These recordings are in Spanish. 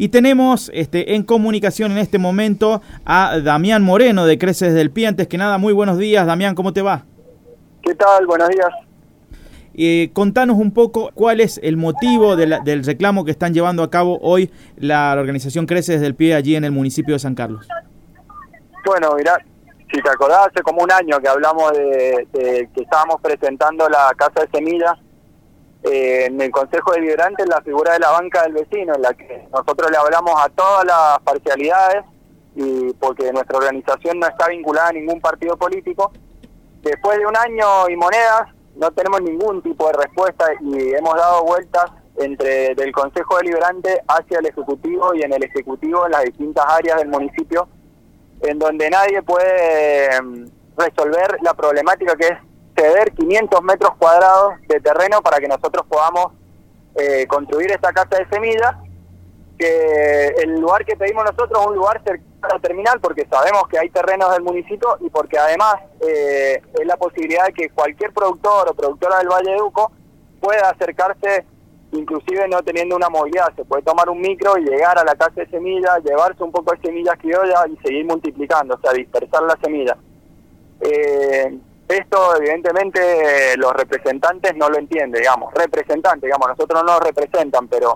Y tenemos en comunicación en este momento a Damián Moreno de Creces del Pie. Antes que nada, muy buenos días, Damián, ¿cómo te va? ¿Qué tal? Buenos días. Contanos un poco cuál es el motivo del reclamo que están llevando a cabo hoy la organización Creces del Pie allí en el municipio de San Carlos. Bueno, mirá, si te acordás, hace como un año que hablamos de que estábamos presentando la Casa de Semillas en el Consejo Deliberante, en la figura de la banca del vecino, en la que nosotros le hablamos a todas las parcialidades, y porque nuestra organización no está vinculada a ningún partido político. Después de un año y monedas, no tenemos ningún tipo de respuesta y hemos dado vueltas del Consejo Deliberante hacia el Ejecutivo y en el Ejecutivo en las distintas áreas del municipio, en donde nadie puede resolver la problemática que es ceder 500 metros cuadrados de terreno para que nosotros podamos construir esta casa de semillas, que el lugar que pedimos nosotros es un lugar cercano a la terminal, porque sabemos que hay terrenos del municipio y porque además es la posibilidad de que cualquier productor o productora del Valle de Uco pueda acercarse, inclusive no teniendo una movilidad. Se puede tomar un micro y llegar a la casa de semillas, llevarse un poco de semillas criollas y seguir multiplicando, o sea, dispersar las semillas. Esto evidentemente los representantes no lo entienden, nosotros no nos representan, pero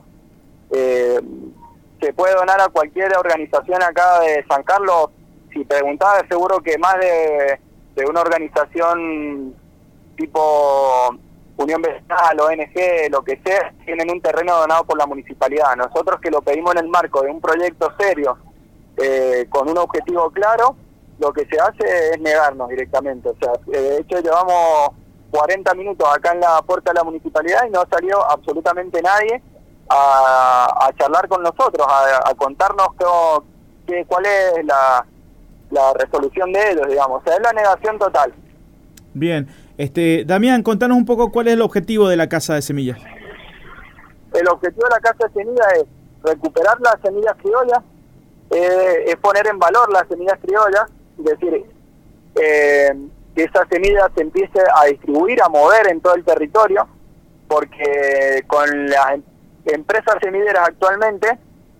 se puede donar a cualquier organización acá de San Carlos. Si preguntaba, seguro que más de una organización tipo Unión Vecinal, ONG, lo que sea, tienen un terreno donado por la municipalidad. Nosotros, que lo pedimos en el marco de un proyecto serio, con un objetivo claro, lo que se hace es negarnos directamente. O sea, de hecho llevamos 40 minutos acá en la puerta de la municipalidad y no salió absolutamente nadie a charlar con nosotros, a contarnos cuál es la resolución de ellos, digamos. O sea, es la negación total. Bien. Damián, contanos un poco cuál es el objetivo de la Casa de Semillas. El objetivo de la Casa de Semillas es recuperar las semillas criollas, es poner en valor las semillas criollas, es decir, que esa semilla se empiece a distribuir, a mover en todo el territorio, porque con las empresas semideras actualmente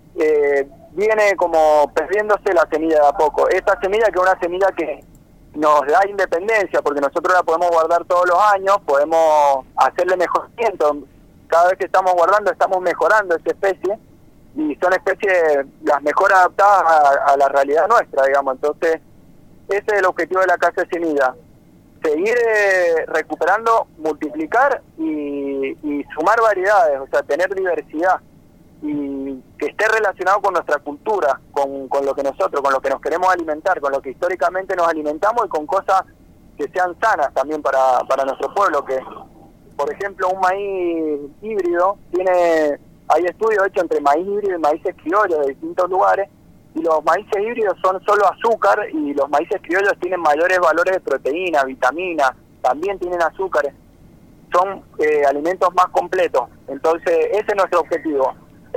viene como perdiéndose la semilla de a poco. Esta semilla, que es una semilla que nos da independencia, porque nosotros la podemos guardar todos los años, podemos hacerle mejoramiento. Cada vez que estamos guardando estamos mejorando esa especie, y son especies las mejor adaptadas a la realidad nuestra, digamos. Entonces, ese es el objetivo de la Casa de Semillas: seguir recuperando, multiplicar y sumar variedades, o sea, tener diversidad, y que esté relacionado con nuestra cultura, con lo que nosotros, con lo que nos queremos alimentar, con lo que históricamente nos alimentamos, y con cosas que sean sanas también para nuestro pueblo. Que, por ejemplo, un maíz híbrido hay estudios hechos entre maíz híbrido y maíces criollos de distintos lugares, y los maíces híbridos son solo azúcar, y los maíces criollos tienen mayores valores de proteína, vitaminas, también tienen azúcares, son alimentos más completos. Entonces, ese es nuestro objetivo.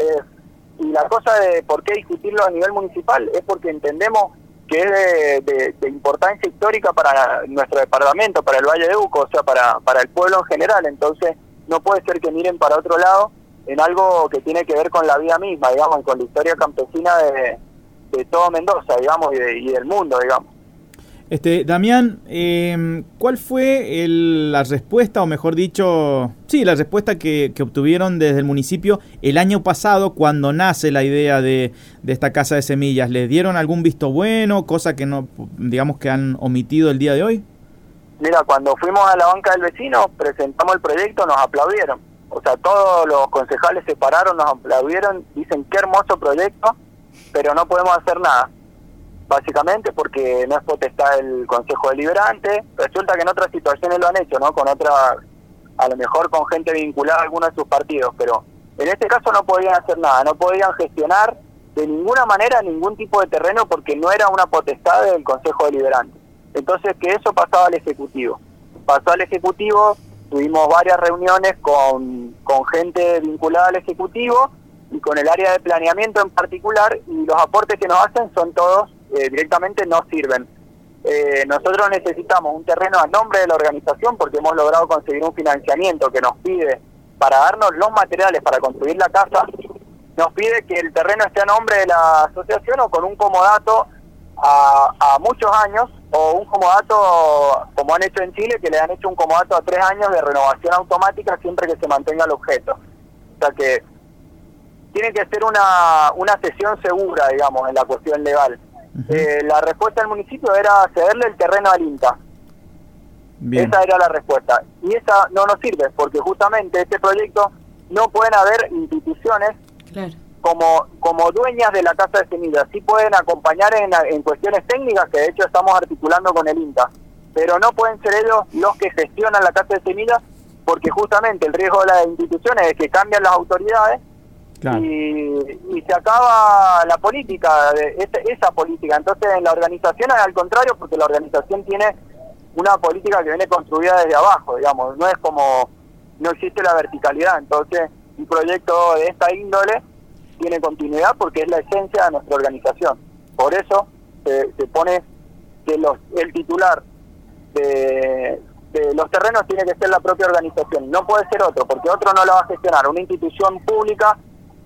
Y la cosa de por qué discutirlo a nivel municipal es porque entendemos que es de importancia histórica para nuestro departamento, para el Valle de Uco, o sea, para el pueblo en general. Entonces, no puede ser que miren para otro lado en algo que tiene que ver con la vida misma, digamos, con la historia campesina de todo Mendoza, digamos, y del mundo, digamos. Damián, ¿cuál fue la respuesta, o mejor dicho, la respuesta que obtuvieron desde el municipio el año pasado cuando nace la idea de esta Casa de Semillas? ¿Les dieron algún visto bueno, cosa que no, digamos, que han omitido el día de hoy? Mira, cuando fuimos a la banca del vecino, presentamos el proyecto, nos aplaudieron. O sea, todos los concejales se pararon, nos aplaudieron, dicen qué hermoso proyecto, pero no podemos hacer nada. Básicamente porque no es potestad del Consejo Deliberante. Resulta que en otras situaciones lo han hecho, ¿no? A lo mejor con gente vinculada a alguno de sus partidos, pero en este caso no podían hacer nada, no podían gestionar de ninguna manera ningún tipo de terreno, porque no era una potestad del Consejo Deliberante. Entonces, que eso pasaba al Ejecutivo. Pasó al Ejecutivo, tuvimos varias reuniones con gente vinculada al Ejecutivo y con el área de planeamiento en particular, y los aportes que nos hacen son todos directamente no sirven. Nosotros necesitamos un terreno a nombre de la organización, porque hemos logrado conseguir un financiamiento que nos pide para darnos los materiales para construir la casa, nos pide que el terreno esté a nombre de la asociación o con un comodato a muchos años, o un comodato, como han hecho en Chile, que le han hecho un comodato a 3 años de renovación automática siempre que se mantenga el objeto. O sea que tiene que ser una cesión segura, digamos, en la cuestión legal. La respuesta del municipio era cederle el terreno al INTA. Bien. Esa era la respuesta. Y esa no nos sirve, porque justamente este proyecto no pueden haber instituciones como dueñas de la casa de semillas. Sí pueden acompañar en cuestiones técnicas, que de hecho estamos articulando con el INTA, pero no pueden ser ellos los que gestionan la casa de semillas, porque justamente el riesgo de las instituciones es que cambian las autoridades. Claro. Y se acaba la política, esa política. Entonces en la organización es al contrario, porque la organización tiene una política que viene construida desde abajo, digamos, no es como, no existe la verticalidad. Entonces un proyecto de esta índole tiene continuidad porque es la esencia de nuestra organización. Por eso se pone que el titular de los terrenos tiene que ser la propia organización, no puede ser otro, porque otro no lo va a gestionar. Una institución pública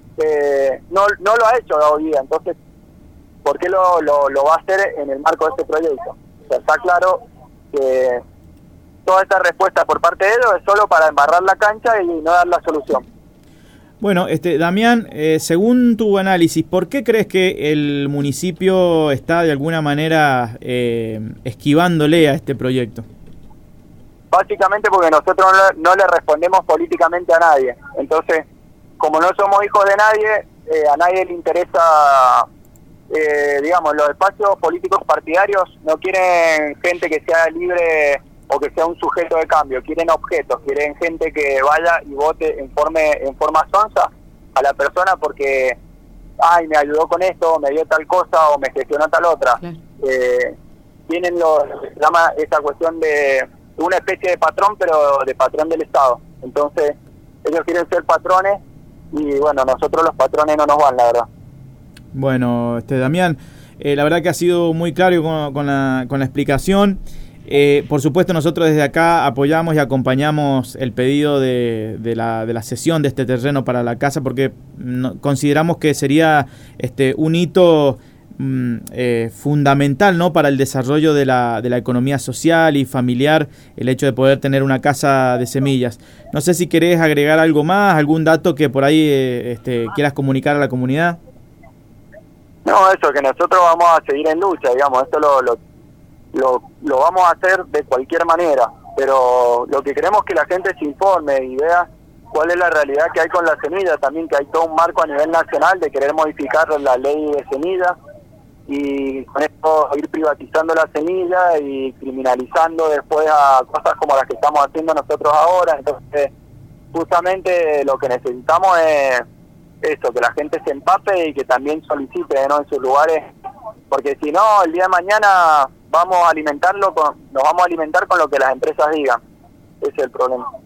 no lo ha hecho hoy día, entonces ¿por qué lo va a hacer en el marco de este proyecto? O sea, está claro que toda esta respuesta por parte de ellos es solo para embarrar la cancha y no dar la solución. Bueno, Damián, según tu análisis, ¿por qué crees que el municipio está de alguna manera esquivándole a este proyecto? Básicamente porque nosotros no le respondemos políticamente a nadie. Entonces, como no somos hijos de nadie, a nadie le interesa, digamos, los espacios políticos partidarios no quieren gente que sea libre o que sea un sujeto de cambio, quieren objetos, quieren gente que vaya y vote en forma sonsa a la persona porque, ay, me ayudó con esto, me dio tal cosa o me gestionó tal otra. Claro. Tienen se llama esa cuestión de una especie de patrón, pero de patrón del Estado. Entonces, ellos quieren ser patrones y bueno, nosotros los patrones no nos van, la verdad. Bueno, Damián, la verdad que ha sido muy claro con la explicación. Por supuesto, nosotros desde acá apoyamos y acompañamos el pedido de la cesión de este terreno para la casa, porque consideramos que sería un hito fundamental, ¿no?, para el desarrollo de la economía social y familiar, el hecho de poder tener una casa de semillas. No sé si querés agregar algo más, algún dato que por ahí quieras comunicar a la comunidad. No, eso, que nosotros vamos a seguir en lucha, digamos, esto lo vamos a hacer de cualquier manera, pero lo que queremos es que la gente se informe y vea cuál es la realidad que hay con la semilla, también que hay todo un marco a nivel nacional de querer modificar la ley de semillas y con esto ir privatizando la semilla y criminalizando después a cosas como las que estamos haciendo nosotros ahora. Entonces, justamente lo que necesitamos es eso, que la gente se empape y que también solicite, ¿no?, en sus lugares, porque si no, el día de mañana nos vamos a alimentar con lo que las empresas digan. Ese es el problema.